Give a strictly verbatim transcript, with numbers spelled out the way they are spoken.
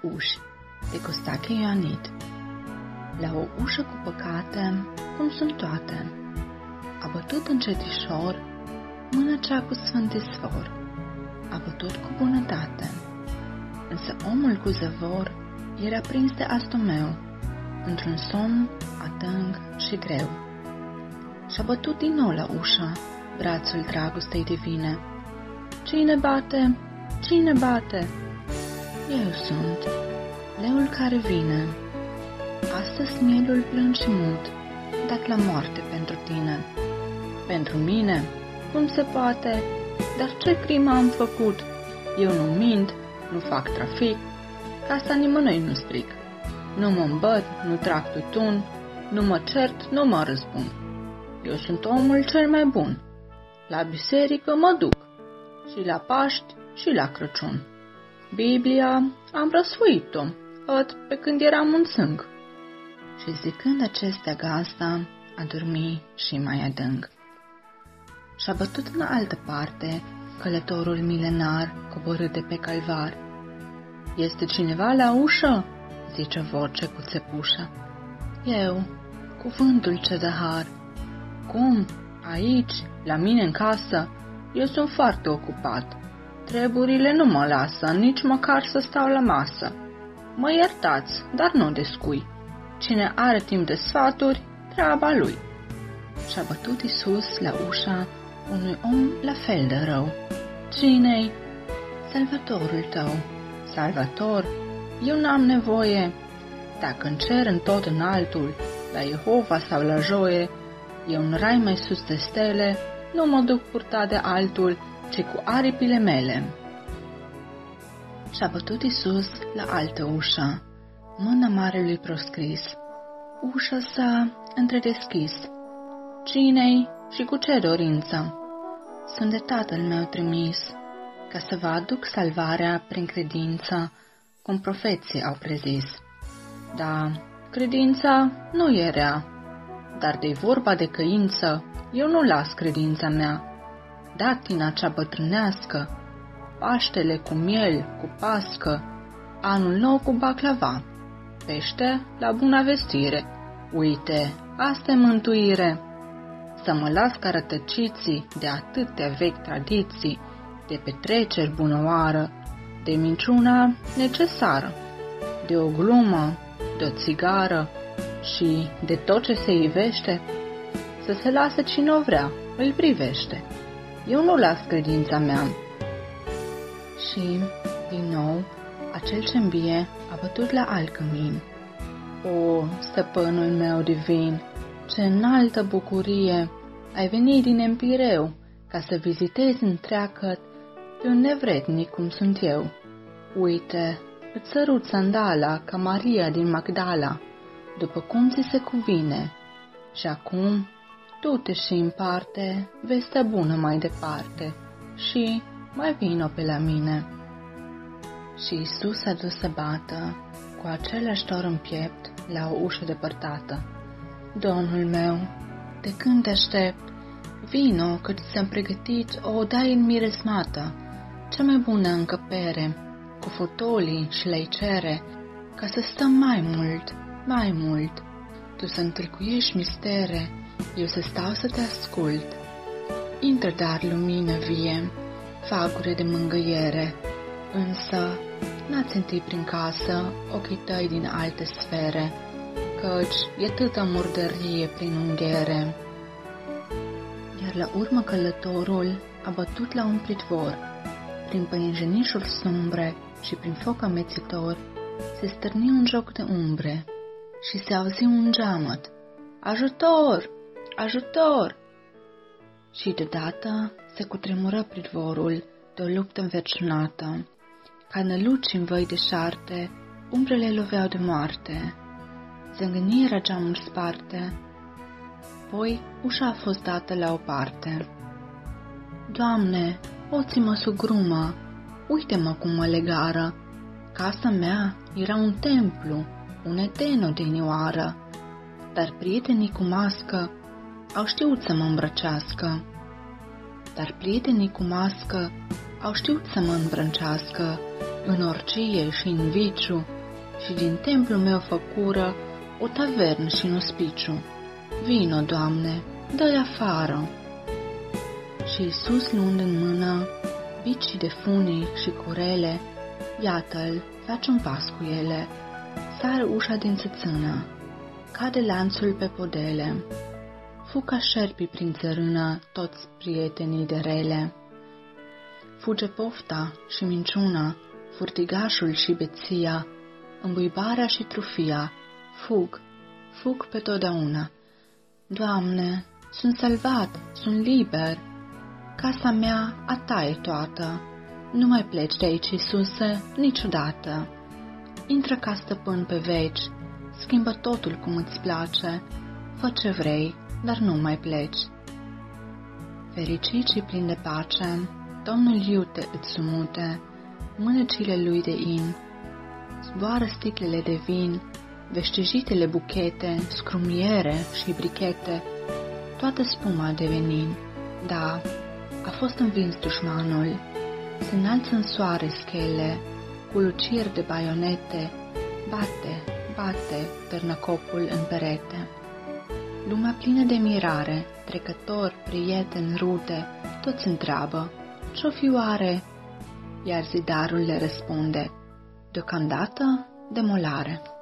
uși, de Costache Ioanid. La o ușă cu păcate, cum sunt toate, a bătut încetișor mână cea cu sfânt izvor, a bătut cu bunătate. Însă omul cu zăvor era prins de astomeu, într-un somn adânc și greu. Și-a bătut din nou la ușă brațul dragostei divine. Cine bate? Cine bate? Eu sunt, leul care vine. Astăzi mielul plâng și mut, dat la moarte pentru tine. Pentru mine? Cum se poate? Dar ce crimă am făcut? Eu nu mint, nu fac trafic, ca asta nimănui nu stric. Nu mă îmbăt, nu trag tutun, nu mă cert, nu mă răzbun. Eu sunt omul cel mai bun. La biserică mă duc, și la Paști, și la Crăciun. Biblia am răsfuit-o, ăt pe când eram un sânc. Și zicând acestea gazda, a dormit și mai adânc. Și-a bătut în altă parte călătorul milenar coborât de pe calvar. Este cineva la ușă? Zice voce cu țepușă. Eu, cuvântul ce dă har. Cum? Aici, la mine în casă? Eu sunt foarte ocupat. Treburile nu mă lasă, nici măcar să stau la masă. Mă iertați, dar nu descui. Cine are timp de sfaturi, treaba lui. Și-a bătut Iisus la ușa unui om la fel de rău. Cine-i? Salvatorul tău. Salvator? Eu n-am nevoie. Dacă în cer în tot în altul, la Jehova sau la joie, eu în rai mai sus de stele, nu mă duc purtat de altul, ci cu aripile mele. Și-a bătut Iisus la altă ușă, mâna marelui proscris. Ușa s-a întredeschis. Cine-i și cu ce dorință? Sunt de Tatăl meu trimis, ca să vă aduc salvarea prin credință, cum profeții au prezis. Da, credința nu e rea, dar de vorba de căință, eu nu las credința mea. Datina cea bătrânească, Paștele cu miel, cu pască, anul nou cu baclava, pește la bună vestire. Uite, asta e mântuire. Să mă las ca rătăciții de atâtea vechi tradiții, de petreceri bunăoară, de minciuna necesară, de o glumă, de o țigară și de tot ce se ivește, să se lasă cine o vrea, îl privește. Eu nu las credința mea. Și, din nou, acel ce îmbie a bătut la alt cămin. O, stăpânul meu divin, ce înaltă bucurie! Ai venit din Empireu ca să vizitezi întreagăt pe un nevrednic cum sunt eu. Uite, îți sărut sandala ca Maria din Magdala, după cum ți se cuvine. Și acum, du-te și împarte vestea bună mai departe și mai vino pe la mine. Și Iisus a dus să bată cu același dor în piept la o ușă depărtată. Domnul meu, de când te aștept, vino că ți-am pregătit o odaie înmiresmată, cea mai bună încăpere, cu fotolii și leicere, ca să stăm mai mult, mai mult. Tu să întâlcuiești mistere, eu să stau să te ascult. Intră dar lumină vie, fagure de mângâiere, însă n-ați întâi prin casă ochii tăi din alte sfere, căci e tâta murdărie prin unghiere. Iar la urmă călătorul a bătut la un pridvor, prin păienjenișuri sumbre și prin foc amețitor, se stârni un joc de umbre și se auzi un geamăt. Ajutor! Ajutor! Și deodată se cutremură pridvorul de o luptă înverșunată. Ca năluci în văi deșarte, umbrele loveau de moarte. Zângănirea geamuri sparte, apoi ușa a fost dată la o parte. Doamne, oții-mă sugrumă, uite-mă cum mă legară. Casa mea era un templu, un eden odinioară, dar prietenii cu mască au știut să mă îmbrăcească. Dar prietenii cu mască au știut să mă îmbrâncească în orgie și în viciu, și din templul meu făcură o tavernă și un ospiciu. Vino, Doamne, dă-i afară. Și Iisus, luând în mână bicii de funii și curele, iată-l, face un pas cu ele, sare ușa din țățână, cade lanțul pe podele, fu ca șerpii prin țărână toți prietenii de rele. Fuge pofta și minciuna, furtigașul și beția, îmbuibarea și trufia, fug, fug pe totdeauna. Doamne, sunt salvat, sunt liber, casa mea a ta e toată, nu mai pleci de aici, Iisuse, niciodată. Intră ca stăpân pe veci, schimbă totul cum îți place, fă ce vrei, dar nu mai pleci. Fericit și plin de pace, Domnul iute îți sumute, mânecile lui de in, zboară sticlele de vin, veștejitele buchete, scrumiere și brichete, toată spuma de venin. Da, a fost învins dușmanul, se înalță în soare schele, cu luciri de baionete, bate, bate târnăcopul în perete. Lumea plină de mirare, trecători, prieteni, rude, toți întreabă, ce-o fi oare? Iar zidarul le răspunde, deocamdată demolare.